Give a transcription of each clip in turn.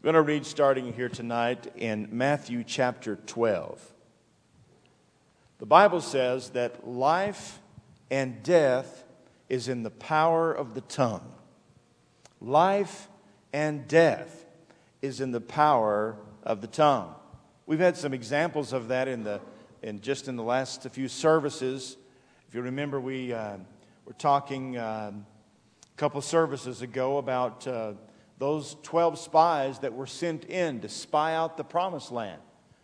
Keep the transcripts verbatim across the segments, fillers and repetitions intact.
We're going to read starting here tonight in Matthew chapter twelve. The Bible says that life and death is in the power of the tongue. Life and death is in the power of the tongue. We've had some examples of that in the in just in the last few services. If you remember, we uh, were talking uh, a couple services ago about uh, those twelve spies that were sent in to spy out the promised land.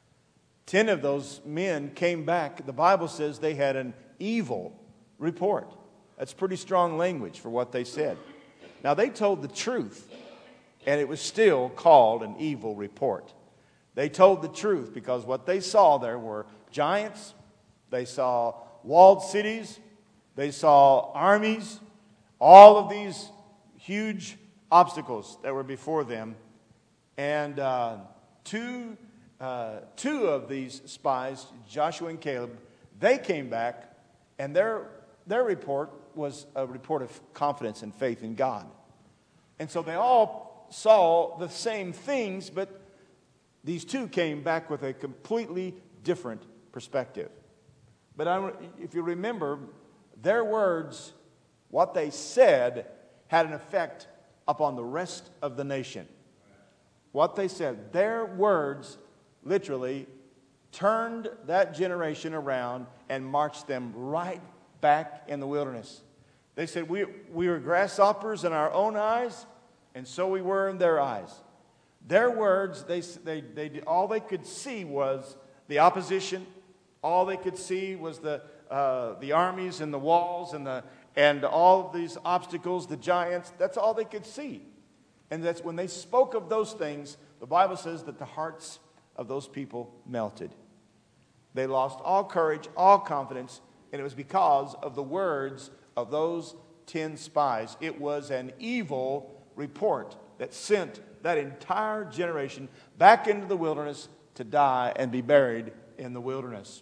Ten of those men came back. The Bible says they had an evil report. That's pretty strong language for what they said. Now, they told the truth, and it was still called an evil report. They told the truth because what they saw there were giants. They saw walled cities. They saw armies. All of these huge obstacles that were before them. And uh, two, uh, two of these spies, Joshua and Caleb, they came back, and their, their report was a report of confidence and faith in God. And so they all saw the same things, but these two came back with a completely different perspective. But I, if you remember, their words, what they said, had an effect upon the rest of the nation. What they said, their words literally turned that generation around and marched them right back in the wilderness. They said, we, we were grasshoppers in our own eyes, and so we were in their eyes. Their words, they, they, they, all they could see was the opposition. All they could see was the, uh, the armies and the walls and, the, and all of these obstacles, the giants. That's all they could see. And that's when they spoke of those things, the Bible says that the hearts of those people melted. They lost all courage, all confidence, and it was because of the words of those ten spies. It was an evil report that sent that entire generation back into the wilderness to die and be buried in the wilderness.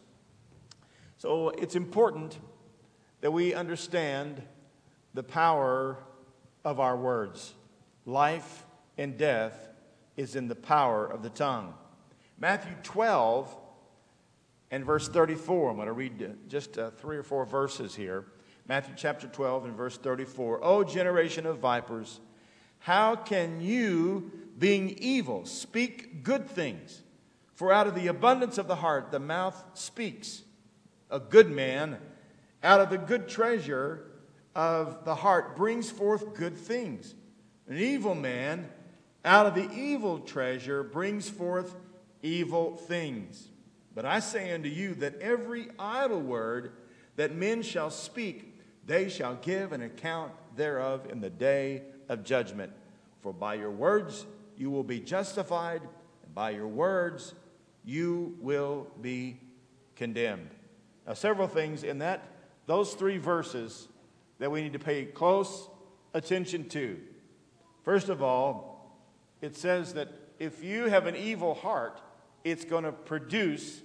So it's important that we understand the power of our words. Life and death is in the power of the tongue. Matthew twelve and verse thirty-four. I'm going to read just uh, three or four verses here. Matthew chapter twelve and verse thirty-four. O generation of vipers, how can you, being evil, speak good things? For out of the abundance of the heart the mouth speaks. A good man out of the good treasure of the heart brings forth good things. An evil man out of the evil treasure brings forth evil things. But I say unto you that every idle word that men shall speak, they shall give an account thereof in the day of judgment. For by your words you will be justified, and by your words you will be condemned. Now, several things in that, those three verses that we need to pay close attention to. First of all, it says that if you have an evil heart, it's going to produce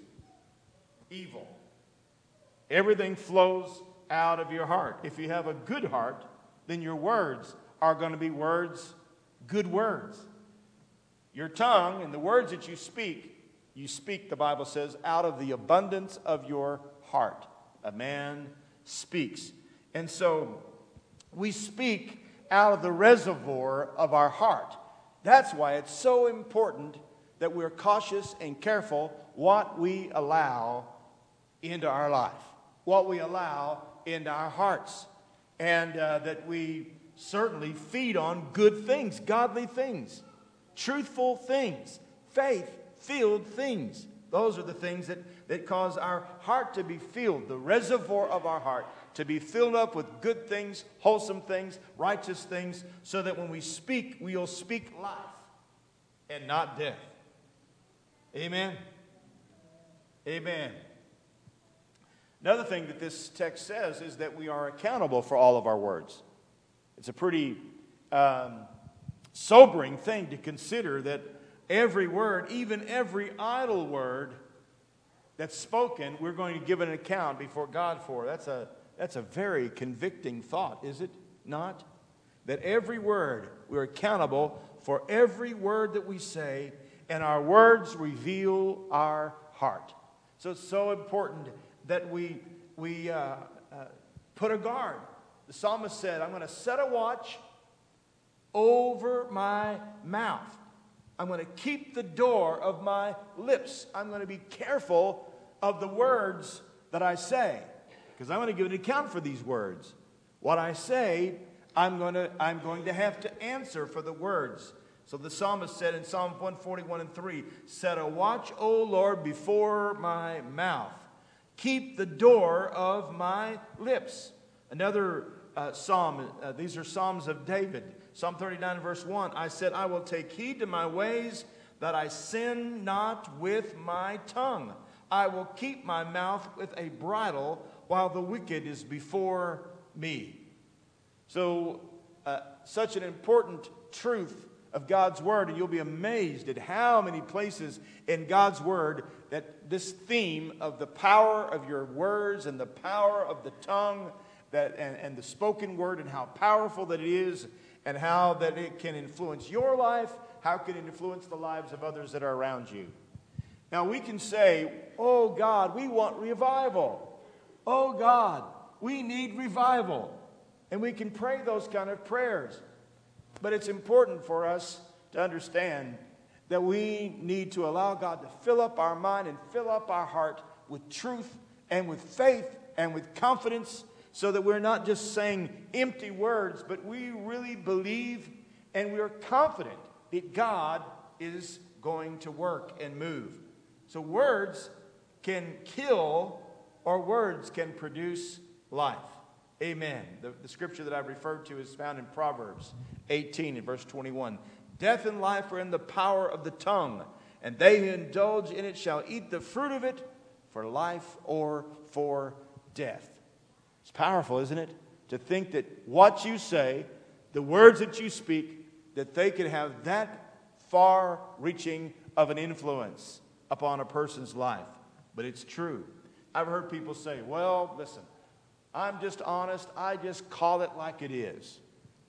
evil. Everything flows out of your heart. If you have a good heart, then your words are going to be words, good words. Your tongue and the words that you speak, you speak, the Bible says, out of the abundance of your heart. A man speaks. And so we speak out of the reservoir of our heart. That's why it's so important that we're cautious and careful what we allow into our life, what we allow into our hearts, and uh, that we certainly feed on good things, godly things, truthful things, faith-filled things. Those are the things that, that cause our heart to be filled, the reservoir of our heart, to be filled up with good things, wholesome things, righteous things, so that when we speak, we'll speak life and not death. Amen? Amen. Another thing that this text says is that we are accountable for all of our words. It's a pretty um, sobering thing to consider that every word, even every idle word that's spoken, we're going to give an account before God for. That's a, that's a very convicting thought, is it not? That every word we're accountable for every word that we say, and our words reveal our heart. So it's so important that we, we uh, uh, put a guard. The psalmist said, I'm going to set a watch over my mouth. I'm going to keep the door of my lips. I'm going to be careful of the words that I say, because I'm going to give an account for these words. What I say, I'm going to, I'm going to have to answer for the words. So the psalmist said in Psalm one forty-one and three, set a watch, O Lord, before my mouth. Keep the door of my lips. Another uh, psalm, uh, these are Psalms of David. Psalm thirty-nine verse one, I said, I will take heed to my ways, that I sin not with my tongue. I will keep my mouth with a bridle, while the wicked is before me. So, uh, such an important truth of God's Word, and you'll be amazed at how many places in God's Word that this theme of the power of your words and the power of the tongue that and, and the spoken word, and how powerful that it is, and how that it can influence your life, how can it influence the lives of others that are around you. Now we can say, oh God, we want revival. Oh God, we need revival. And we can pray those kind of prayers. But it's important for us to understand that we need to allow God to fill up our mind and fill up our heart with truth and with faith and with confidence, so that we're not just saying empty words, but we really believe and we're confident that God is going to work and move. So words can kill, or words can produce life. Amen. The, the scripture that I've referred to is found in Proverbs eighteen and verse twenty-one. Death and life are in the power of the tongue, and they who indulge in it shall eat the fruit of it, for life or for death. It's powerful, isn't it? To think that what you say, the words that you speak, that they can have that far-reaching of an influence upon a person's life. But it's true. I've heard people say, well, listen, I'm just honest. I just call it like it is.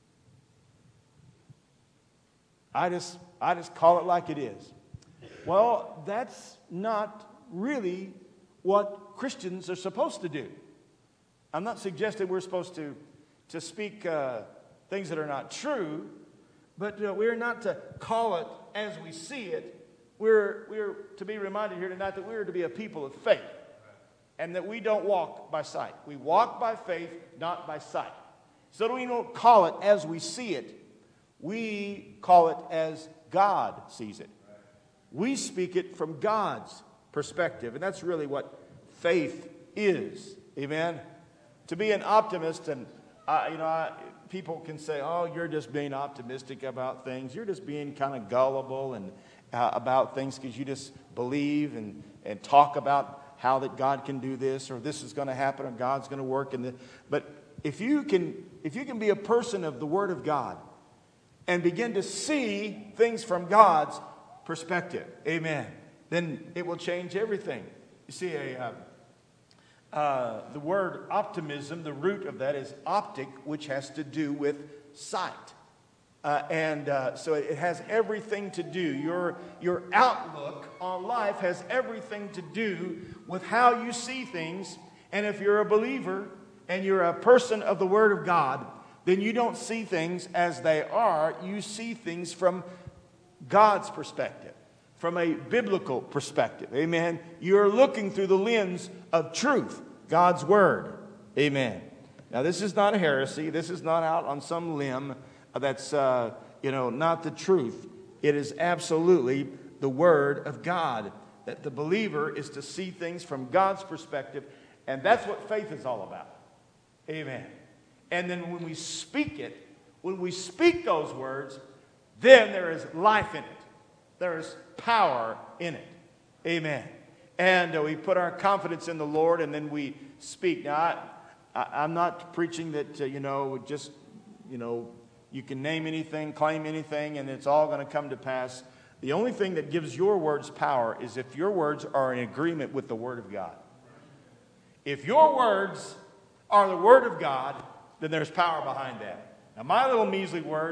I just, I just call it like it is. Well, that's not really what Christians are supposed to do. I'm not suggesting we're supposed to, to speak uh, things that are not true, but uh, we're not to call it as we see it. We're, we're to be reminded here tonight that we're to be a people of faith, and that we don't walk by sight. We walk by faith, not by sight. So we don't call it as we see it. We call it as God sees it. We speak it from God's perspective, and that's really what faith is. Amen? To be an optimist, and uh, you know, I, people can say, "Oh, you're just being optimistic about things. You're just being kind of gullible and uh, about things because you just believe and and talk about how that God can do this, or this is going to happen, or God's going to work in the." But if you can, if you can be a person of the Word of God and begin to see things from God's perspective, amen, then it will change everything. You see, a. Uh, Uh, the word optimism, the root of that is optic, which has to do with sight. Uh, and uh, so it, it has everything to do. Your, your outlook on life has everything to do with how you see things. And if you're a believer and you're a person of the Word of God, then you don't see things as they are. You see things from God's perspective, from a biblical perspective. Amen. You're looking through the lens of truth, God's Word. Amen. Now, this is not a heresy. This is not out on some limb that's, uh, you know, not the truth. It is absolutely the Word of God, that the believer is to see things from God's perspective, and that's what faith is all about. Amen. And then when we speak it, when we speak those words, then there is life in it. There is power in it. Amen. And uh, we put our confidence in the Lord, and then we speak. Now, I, I, I'm not preaching that, uh, you know, just, you know, you can name anything, claim anything, and it's all going to come to pass. The only thing that gives your words power is if your words are in agreement with the Word of God. If your words are the Word of God, then there's power behind that. Now, my little measly words,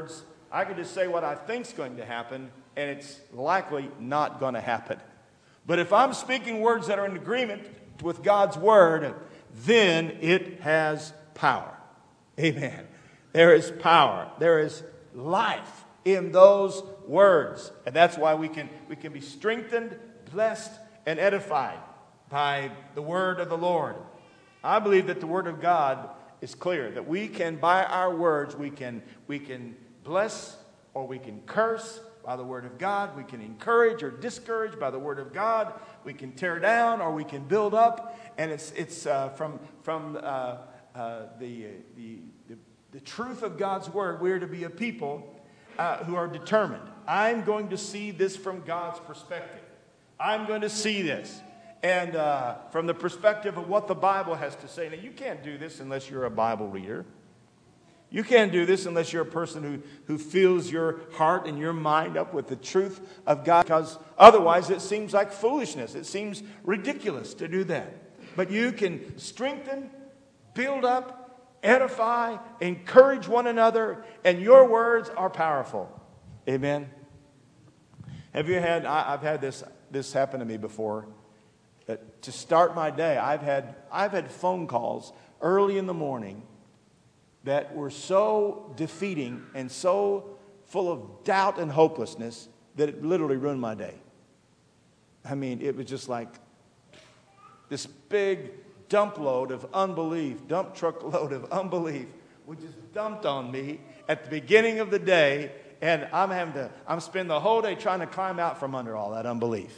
I could just say what I think's going to happen, and it's likely not going to happen. But if I'm speaking words that are in agreement with God's word, then it has power. Amen. There is power. There is life in those words. And that's why we can, we can be strengthened, blessed, and edified by the word of the Lord. I believe that the word of God is clear, that we can, by our words, we can, we can bless or we can curse by the word of God. We can encourage or discourage by the word of God. We can tear down or we can build up. And it's, it's uh, from, from uh, uh, the, the, the, the truth of God's word, we're to be a people uh, who are determined. I'm going to see this from God's perspective. I'm going to see this. And uh, from the perspective of what the Bible has to say. Now, you can't do this unless you're a Bible reader. You can't do this unless you're a person who, who fills your heart and your mind up with the truth of God. Because otherwise it seems like foolishness. It seems ridiculous to do that. But you can strengthen, build up, edify, encourage one another. And your words are powerful. Amen. Have you had, I, I've had this, this happen to me before. That to start my day, I've had I've had phone calls early in the morning that were so defeating and so full of doubt and hopelessness that it literally ruined my day. I mean, it was just like this big dump load of unbelief, dump truck load of unbelief, was just dumped on me at the beginning of the day, and I'm having to I'm spending the whole day trying to climb out from under all that unbelief.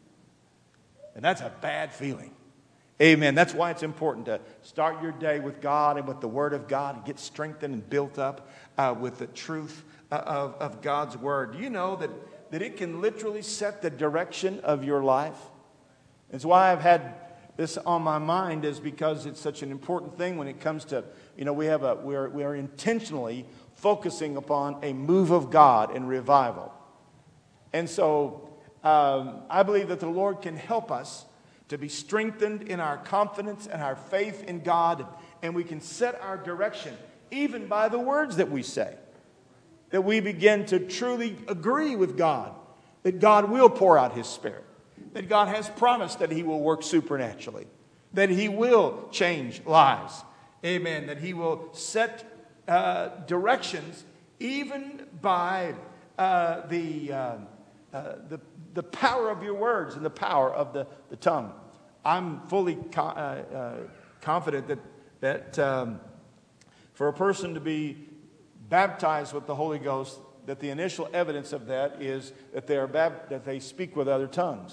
And that's a bad feeling. Amen. That's why it's important to start your day with God and with the Word of God and get strengthened and built up uh, with the truth of, of God's Word. Do you know that, that it can literally set the direction of your life? It's why I've had this on my mind, is because it's such an important thing when it comes to, you know, we have a we're we are intentionally focusing upon a move of God in revival. And so Um, I believe that the Lord can help us to be strengthened in our confidence and our faith in God, and we can set our direction even by the words that we say. That we begin to truly agree with God, that God will pour out His Spirit, that God has promised that He will work supernaturally, that He will change lives. Amen. That He will set uh, directions even by uh, the, uh, uh, the the power of your words and the power of the, the tongue. I'm fully co- uh, uh, confident that, that um, for a person to be baptized with the Holy Ghost, that the initial evidence of that is that they are bab- that they speak with other tongues.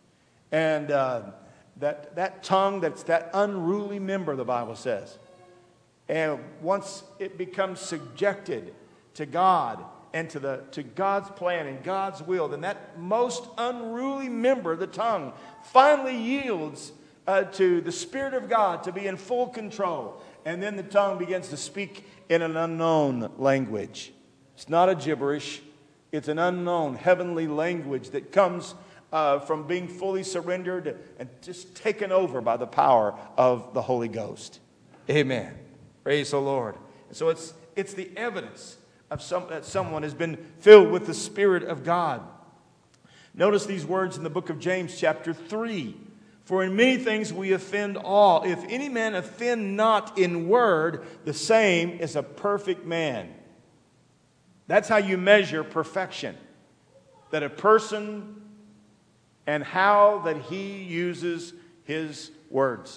And uh, that, that tongue, that's that unruly member, the Bible says. And once it becomes subjected to God, and to the to God's plan and God's will, then that most unruly member, the tongue, finally yields uh, to the Spirit of God to be in full control. And then the tongue begins to speak in an unknown language. It's not a gibberish. It's an unknown heavenly language that comes uh, from being fully surrendered and just taken over by the power of the Holy Ghost. Amen. Praise the Lord. So it's it's the evidence of some, that someone has been filled with the Spirit of God. Notice these words in the book of James chapter three. For in many things we offend all. If any man offend not in word, the same is a perfect man. That's how you measure perfection. That a person and how that he uses his words.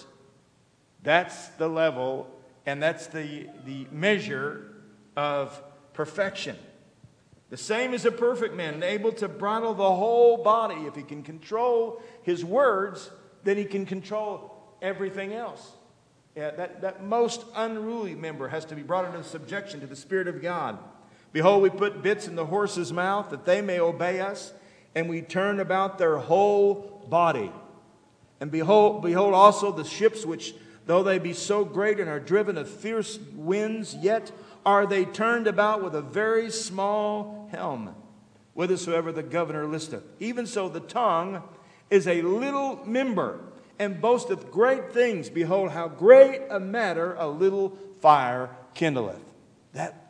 That's the level and that's the, the measure of perfection. The same as a perfect man, able to bridle the whole body. If he can control his words, then he can control everything else. Yeah, that, that most unruly member has to be brought into subjection to the Spirit of God. Behold, we put bits in the horse's mouth that they may obey us, and we turn about their whole body. And behold, behold also the ships which, though they be so great and are driven of fierce winds, yet are they turned about with a very small helm, whithersoever the governor listeth. Even so the tongue is a little member, and boasteth great things. Behold, how great a matter a little fire kindleth. That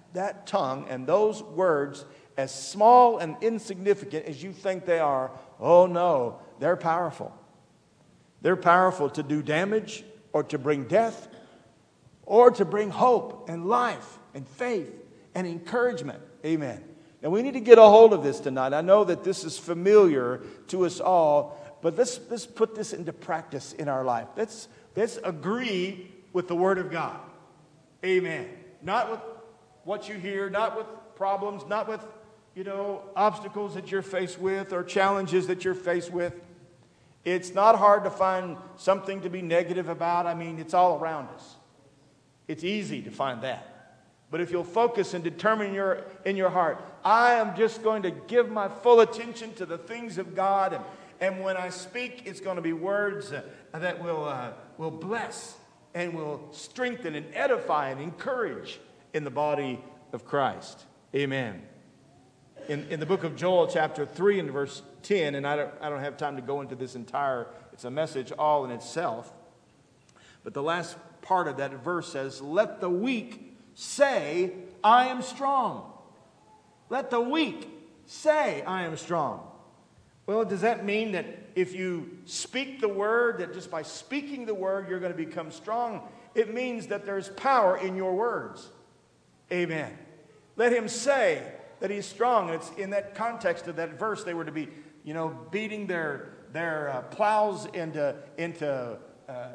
that tongue and those words, as small and insignificant as you think they are, oh no, they're powerful. They're powerful to do damage or to bring death or to bring hope and life and faith and encouragement. Amen. And we need to get a hold of this tonight. I know that this is familiar to us all, but let's, let's put this into practice in our life. Let's, let's agree with the Word of God. Amen. Not with what you hear, not with problems, not with, you know, obstacles that you're faced with or challenges that you're faced with. It's not hard to find something to be negative about. I mean, it's all around us. It's easy to find that. But if you'll focus and determine your, in your heart, I am just going to give my full attention to the things of God. And, and when I speak, it's going to be words uh, that will, uh, will bless and will strengthen and edify and encourage in the body of Christ. Amen. In, in the book of Joel, chapter three and verse ten, and I don't, I don't have time to go into this entire, it's a message all in itself. But the last part of that verse says, let the weak say, I am strong. Let the weak say, I am strong. Well, does that mean that if you speak the word, that just by speaking the word, you're going to become strong? It means that there's power in your words. Amen. Let him say that he's strong. And it's in that context of that verse, they were to be, you know, beating their, their uh, plows into, into uh, uh,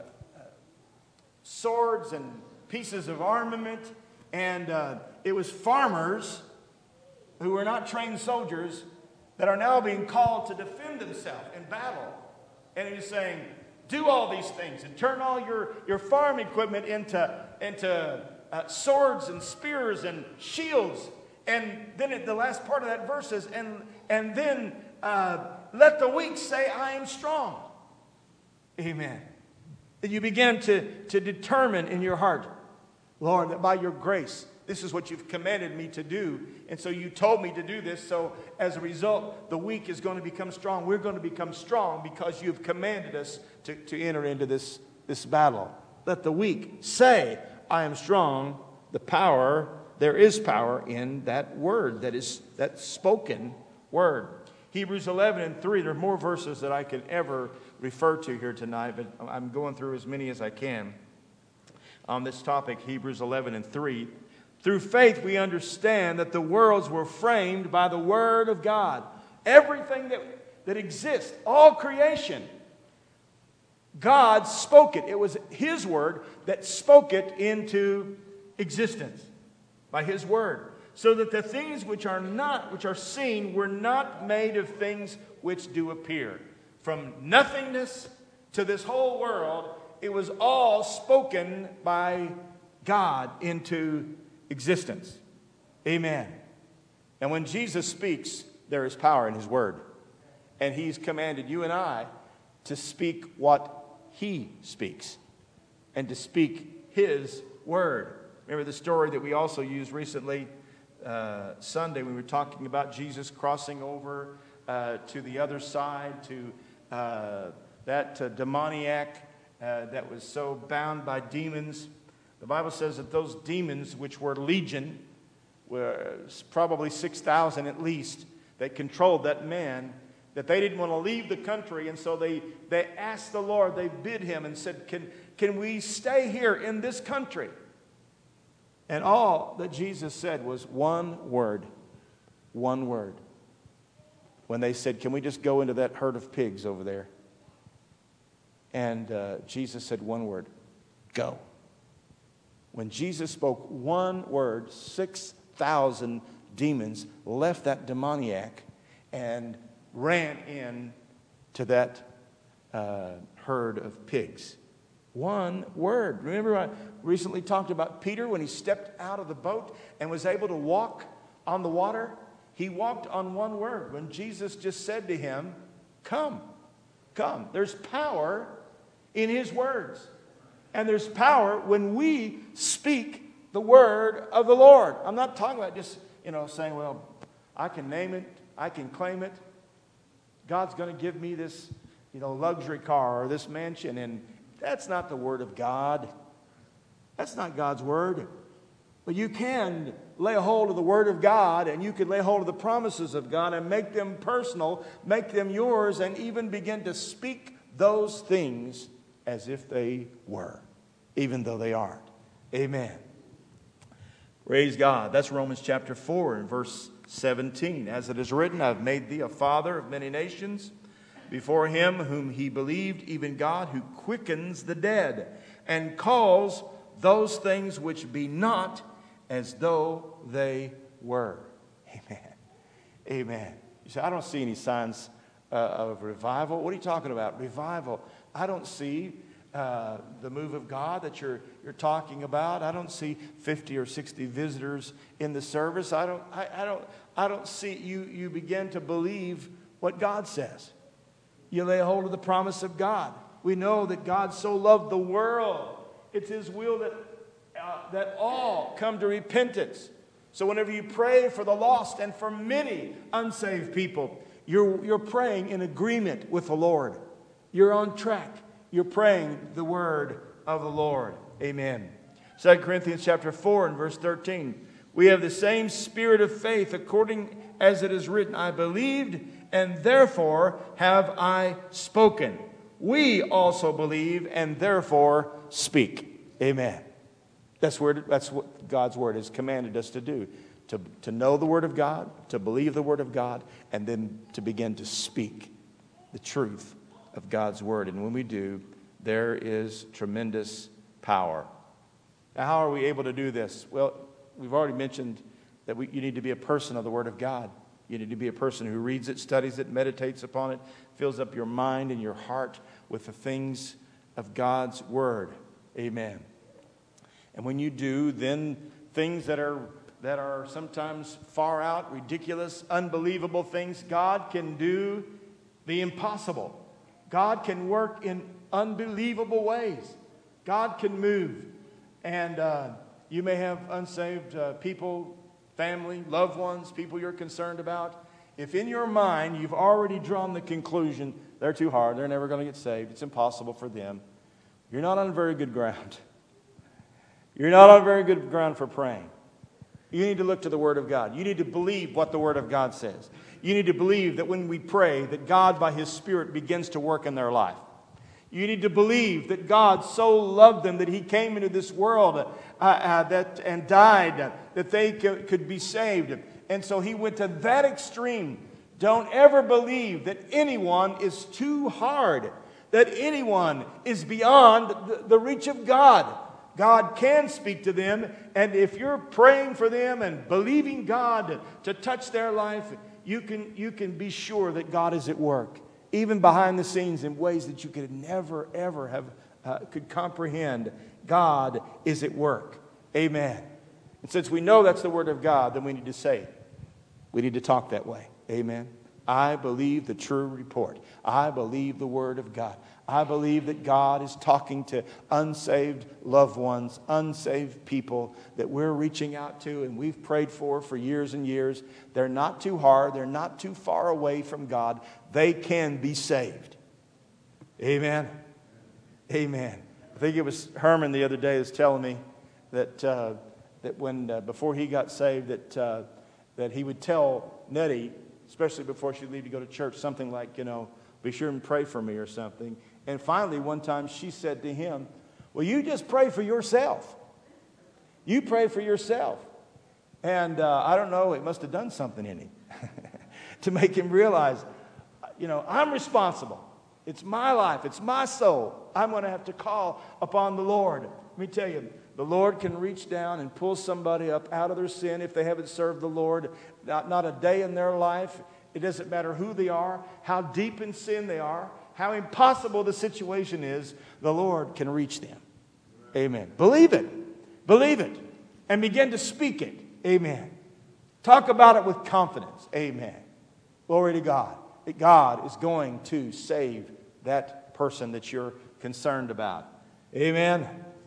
swords and pieces of armament. And uh, it was farmers who were not trained soldiers that are now being called to defend themselves in battle. And he's saying, do all these things and turn all your, your farm equipment into, into uh, swords and spears and shields. And then at the last part of that verse says, and, and then uh, let the weak say, I am strong. Amen. That you begin to, to determine in your heart, Lord, that by your grace, this is what you've commanded me to do. And so you told me to do this. So as a result, the weak is going to become strong. We're going to become strong because you've commanded us to, to enter into this, this battle. Let the weak say, I am strong. The power, there is power in that word, that is that spoken word. Hebrews eleven and three, there are more verses that I could ever refer to here tonight, but I'm going through as many as I can on this topic, Hebrews eleven and three. Through faith we understand that the worlds were framed by the word of God. Everything that, that exists, all creation, God spoke it. It was his word that spoke it into existence by his word. So that the things which are not, which are seen, were not made of things which do appear. From nothingness to this whole world, it was all spoken by God into existence. Amen. And when Jesus speaks, there is power in his word. And he's commanded you and I to speak what he speaks and to speak his word. Remember the story that we also used recently, uh, Sunday, when we were talking about Jesus crossing over uh, to the other side, to uh, that uh, demoniac uh, that was so bound by demons. The Bible says that those demons, which were legion, were probably six thousand at least, that controlled that man, that they didn't want to leave the country. And so they, they asked the Lord, they bid him and said, can, can we stay here in this country? And all that Jesus said was one word, one word. When they said, can we just go into that herd of pigs over there? And uh, Jesus said one word, go. When Jesus spoke one word, six thousand demons left that demoniac and ran in to that uh, herd of pigs. One word. Remember I recently talked about Peter when he stepped out of the boat and was able to walk on the water? He walked on one word. When Jesus just said to him, come, come. There's power in his words. And there's power when we speak the word of the Lord. I'm not talking about just, you know, saying, well, I can name it, I can claim it. God's going to give me this, you know, luxury car or this mansion. And that's not the word of God. That's not God's word. But you can lay hold of the Word of God, and you can lay hold of the promises of God and make them personal, make them yours, and even begin to speak those things as if they were, even though they aren't. Amen. Praise God. That's Romans chapter four and verse seventeen. As it is written, I've made thee a father of many nations, before him whom he believed, even God, who quickens the dead, and calls those things which be not as though they were. Amen. Amen. You say, I don't see any signs uh, of revival. What are you talking about? Revival. I don't see uh, the move of God that you're you're talking about. I don't see fifty or sixty visitors in the service. I don't. I, I don't. I don't see you. You begin to believe what God says. You lay hold of the promise of God. We know that God so loved the world. It's His will that uh, that all come to repentance. So whenever you pray for the lost and for many unsaved people, you're you're praying in agreement with the Lord. You're on track. You're praying the word of the Lord. Amen. Second Corinthians chapter four and verse thirteen. We have the same spirit of faith, according as it is written, I believed, and therefore have I spoken. We also believe, and therefore speak. Amen. That's where that's what God's word has commanded us to do. To, to know the word of God, to believe the word of God, and then to begin to speak the truth of God's word. And when we do, there is tremendous power. Now, how are we able to do this? Well, we've already mentioned that we, you need to be a person of the word of God. You need to be a person who reads it, studies it, meditates upon it, fills up your mind and your heart with the things of God's word. Amen. And when you do, then things that are that are sometimes far out, ridiculous, unbelievable things, God can do the impossible. God can work in unbelievable ways. God can move. And uh, you may have unsaved uh, people, family, loved ones, people you're concerned about. If in your mind you've already drawn the conclusion, they're too hard, they're never going to get saved, it's impossible for them, you're not on very good ground. You're not on very good ground for praying. You need to look to the Word of God. You need to believe what the Word of God says. You need to believe that when we pray, that God by His Spirit begins to work in their life. You need to believe that God so loved them that He came into this world uh, uh, that and died uh, that they could, could be saved. And so He went to that extreme. Don't ever believe that anyone is too hard, that anyone is beyond the, the reach of God. God can speak to them, and if you're praying for them and believing God to touch their life, you can, you can be sure that God is at work, even behind the scenes in ways that you could never, ever have uh, could comprehend. God is at work. Amen. And since we know that's the Word of God, then we need to say it. We need to talk that way. Amen. I believe the true report. I believe the Word of God. I believe that God is talking to unsaved loved ones, unsaved people that we're reaching out to and we've prayed for for years and years. They're not too hard. They're not too far away from God. They can be saved. Amen. Amen. I think it was Herman the other day was telling me that uh, that when uh, before he got saved that uh, that he would tell Nettie, especially before she'd leave to go to church, something like, you know, be sure and pray for me or something. And finally, one time she said to him, well, you just pray for yourself. You pray for yourself. And uh, I don't know, it must have done something in him to make him realize, you know, I'm responsible. It's my life. It's my soul. I'm going to have to call upon the Lord. Let me tell you, the Lord can reach down and pull somebody up out of their sin if they haven't served the Lord. Not, not a day in their life. It doesn't matter who they are, how deep in sin they are, how impossible the situation is, the Lord can reach them. Amen. Believe it. Believe it. And begin to speak it. Amen. Talk about it with confidence. Amen. Glory to God. That God is going to save that person that you're concerned about. Amen.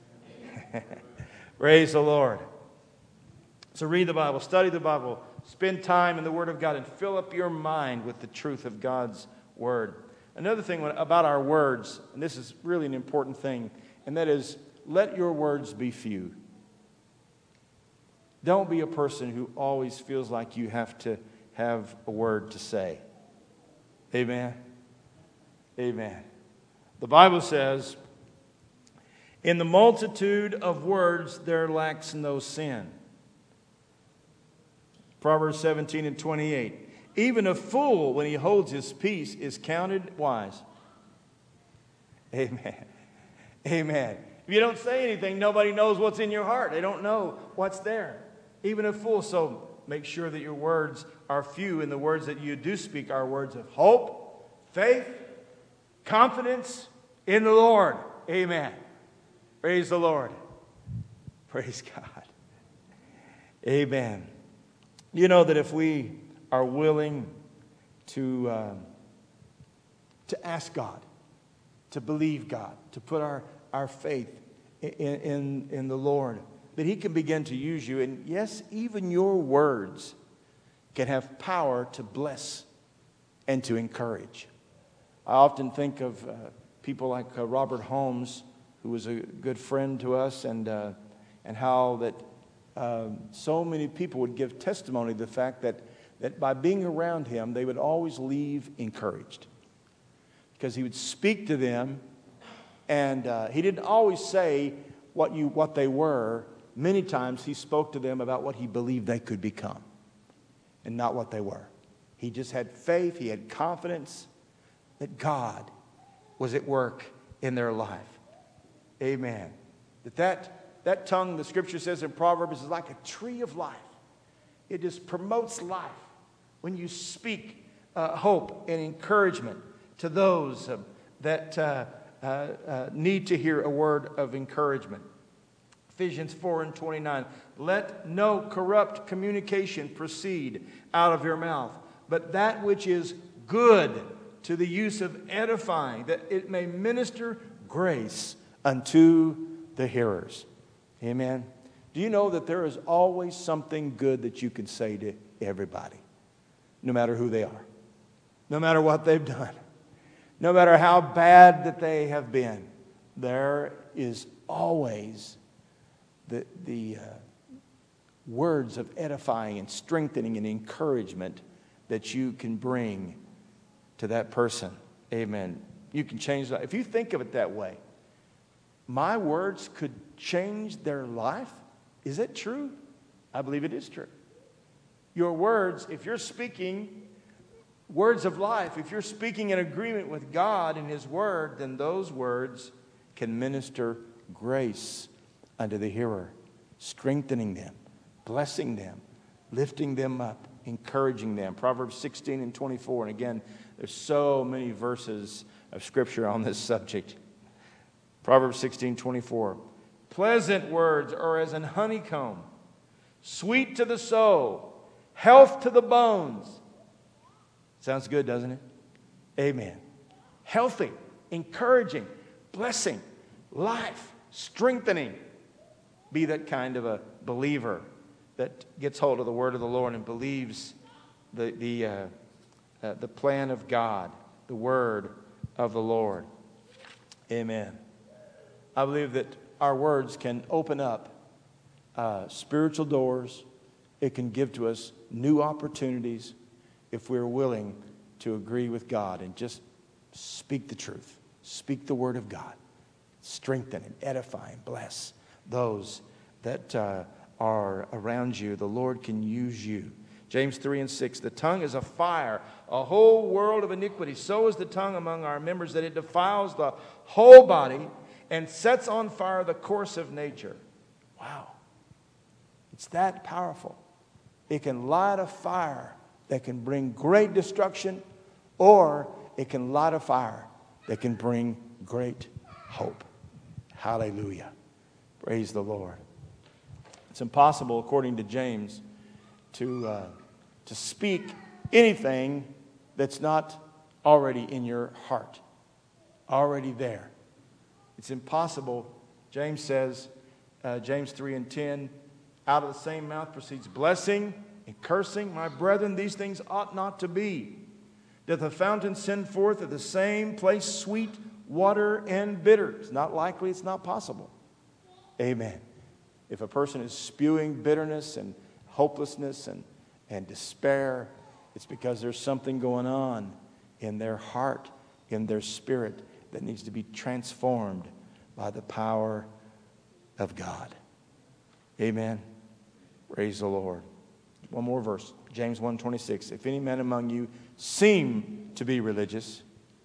Praise the Lord. So read the Bible, study the Bible, spend time in the Word of God, and fill up your mind with the truth of God's Word. Another thing about our words, and this is really an important thing, and that is, let your words be few. Don't be a person who always feels like you have to have a word to say. Amen. Amen. The Bible says, in the multitude of words there lacks no sin. Proverbs seventeen and twenty-eight. Even a fool, when he holds his peace, is counted wise. Amen. Amen. If you don't say anything, nobody knows what's in your heart. They don't know what's there. Even a fool. So make sure that your words are few, and the words that you do speak are words of hope, faith, confidence in the Lord. Amen. Praise the Lord. Praise God. Amen. You know that if we are willing to, uh, to ask God, to believe God, to put our, our faith in, in, in the Lord, that He can begin to use you. And yes, even your words can have power to bless and to encourage. I often think of uh, people like uh, Robert Holmes, who was a good friend to us, and uh, and how that uh, so many people would give testimony to the fact that, that by being around him, they would always leave encouraged. Because he would speak to them, and uh, he didn't always say what you what they were. Many times he spoke to them about what he believed they could become, and not what they were. He just had faith, he had confidence that God was at work in their life. Amen. That that, that tongue, the scripture says in Proverbs, is like a tree of life. It just promotes life when you speak uh, hope and encouragement to those uh, that uh, uh, uh, need to hear a word of encouragement. Ephesians four and twenty-nine. Let no corrupt communication proceed out of your mouth, but that which is good to the use of edifying, that it may minister grace unto the hearers. Amen. Do you know that there is always something good that you can say to everybody, no matter who they are, no matter what they've done, no matter how bad that they have been? There is always the, the uh, words of edifying and strengthening and encouragement that you can bring to that person. Amen. You can change that. If you think of it that way, my words could change their life. Is it true? I believe it is true. Your words, if you're speaking words of life, if you're speaking in agreement with God and His Word, then those words can minister grace unto the hearer, strengthening them, blessing them, lifting them up, encouraging them. Proverbs sixteen and twenty-four. And again, there's so many verses of Scripture on this subject. Proverbs sixteen, twenty-four. Pleasant words are as an honeycomb, sweet to the soul, health to the bones. Sounds good, doesn't it? Amen. Healthy, encouraging, blessing, life, strengthening. Be that kind of a believer that gets hold of the word of the Lord and believes the, the, uh, uh, the plan of God, the word of the Lord. Amen. I believe that our words can open up uh, spiritual doors. It can give to us new opportunities if we're willing to agree with God and just speak the truth. Speak the word of God. Strengthen and edify and bless those that uh, are around you. The Lord can use you. James three and six. The tongue is a fire, a whole world of iniquity. So is the tongue among our members, that it defiles the whole body and sets on fire the course of nature. Wow. It's that powerful. It can light a fire that can bring great destruction, or it can light a fire that can bring great hope. Hallelujah. Praise the Lord. It's impossible, according to James, to, uh, to speak anything that's not already in your heart, already there. It's impossible. James says, uh, James three and ten, out of the same mouth proceeds blessing and cursing. My brethren, these things ought not to be. Doth a fountain send forth at the same place sweet water and bitter? It's not likely, it's not possible. Amen. If a person is spewing bitterness and hopelessness and, and despair, it's because there's something going on in their heart, in their spirit, that needs to be transformed by the power of God. Amen. Praise the Lord. One more verse, James one twenty-six. If any man among you seem to be religious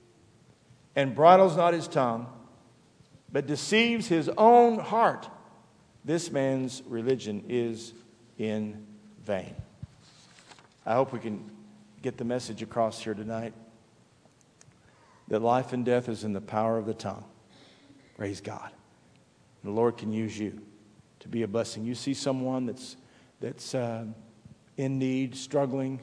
and bridles not his tongue, but deceives his own heart, this man's religion is in vain. I hope we can get the message across here tonight that life and death is in the power of the tongue. Praise God. And the Lord can use you to be a blessing. You see someone that's that's uh, in need, struggling,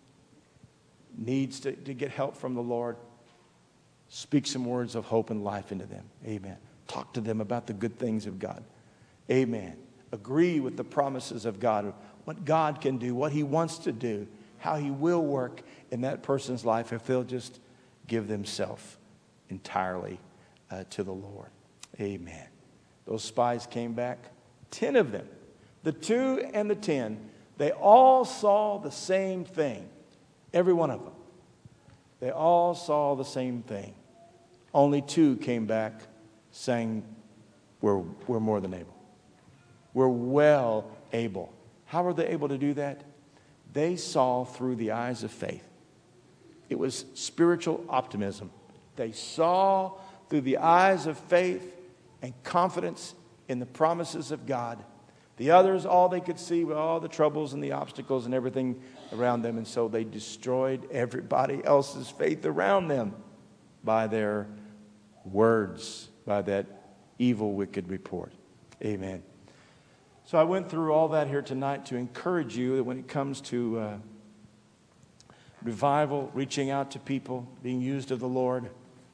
needs to, to get help from the Lord. Speak some words of hope and life into them. Amen. Talk to them about the good things of God. Amen. Agree with the promises of God, what God can do, what He wants to do, how He will work in that person's life if they'll just give themselves entirely uh, to the Lord. Amen. Those spies came back, ten of them. The two and the ten, they all saw the same thing. Every one of them. They all saw the same thing. Only two came back saying, we're, we're more than able. We're well able. How were they able to do that? They saw through the eyes of faith. It was spiritual optimism. They saw through the eyes of faith and confidence in the promises of God. The others, all they could see were all the troubles and the obstacles and everything around them. And so they destroyed everybody else's faith around them by their words, by that evil, wicked report. Amen. So I went through all that here tonight to encourage you that when it comes to uh, revival, reaching out to people, being used of the Lord,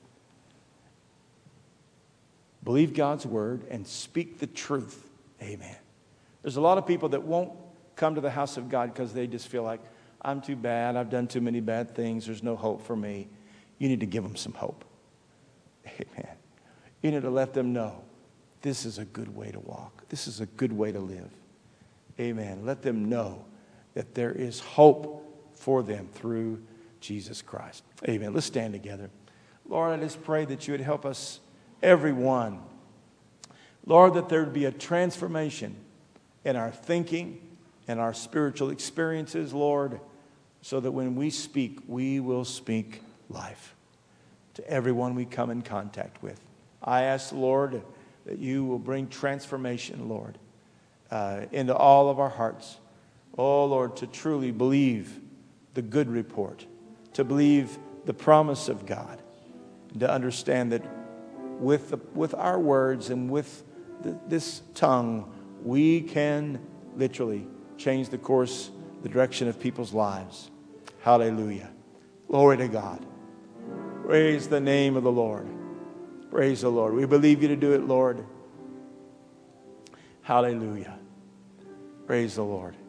believe God's word and speak the truth. Amen. There's a lot of people that won't come to the house of God because they just feel like, I'm too bad, I've done too many bad things, there's no hope for me. You need to give them some hope. Amen. You need to let them know this is a good way to walk. This is a good way to live. Amen. Let them know that there is hope for them through Jesus Christ. Amen. Let's stand together. Lord, I just pray that you would help us, everyone. Lord, that there would be a transformation in our thinking and our spiritual experiences, Lord, so that when we speak, we will speak life to everyone we come in contact with. I ask, Lord, that you will bring transformation, Lord, uh, into all of our hearts. Oh, Lord, to truly believe the good report, to believe the promise of God, and to understand that with, the, with our words and with the, this tongue, we can literally change the course, the direction of people's lives. Hallelujah. Glory to God. Praise the name of the Lord. Praise the Lord. We believe you to do it, Lord. Hallelujah. Praise the Lord.